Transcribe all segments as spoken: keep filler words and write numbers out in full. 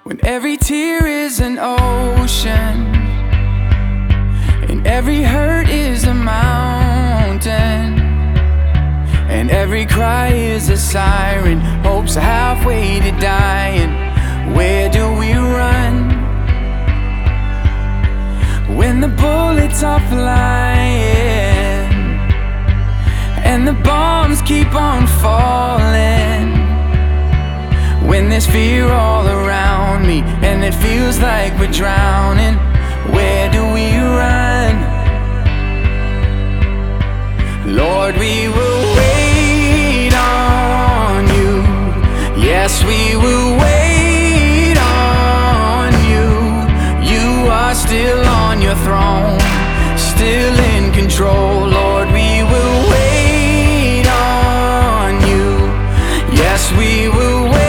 When every tear is an ocean and every hurt is a mountain and every cry is a siren, hope's halfway to dying, where do we run? When the bullets are flying and the bombs keep on falling, when there's fear all around me and it feels like we're drowning, where do we run? Lord, we will wait on you. Yes, we will wait on you. You are still on your throne, still in control. Lord, we will wait on you. Yes, we will wait.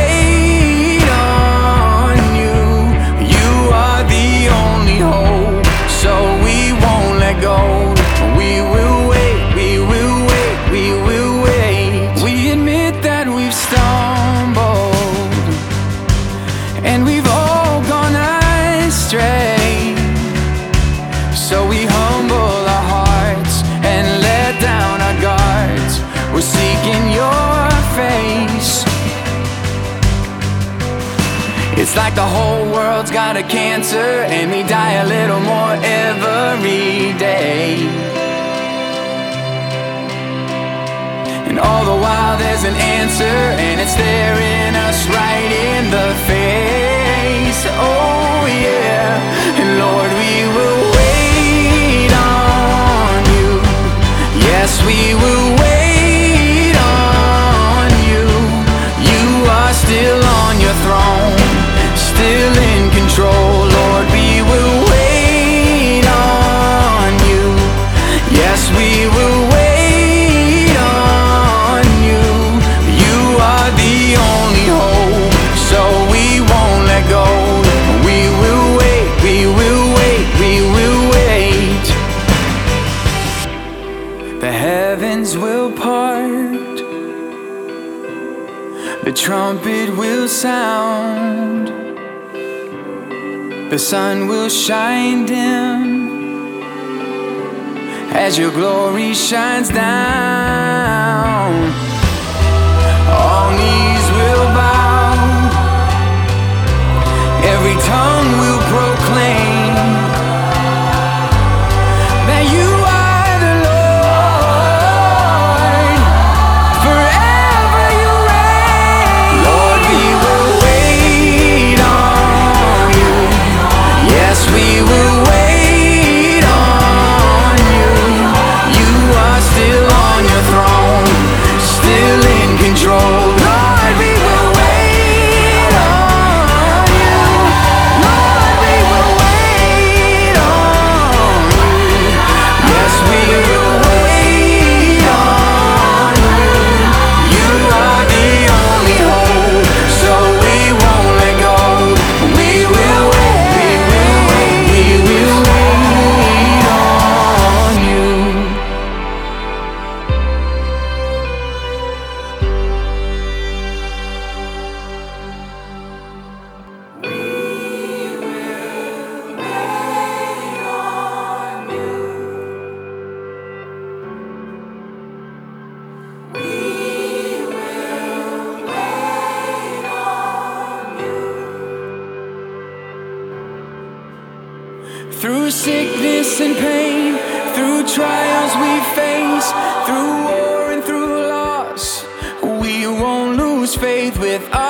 And we've all gone astray, so we humble our hearts and let down our guards. We're seeking your face. It's like the whole world's got a cancer and we die a little more every day. And all the while there's an answer, and it's staring us right in the face. Oh yeah, and Lord, we will wait on you. Yes, we will wait on you. You are still on your throne, still in control. Lord, we will wait on you. Yes, we will wait. The heavens will part, the trumpet will sound, the sun will shine dim as your glory shines down. All knees will bow, every tongue will proclaim that you through sickness and pain, through trials we face, through war and through loss, we won't lose faith with us.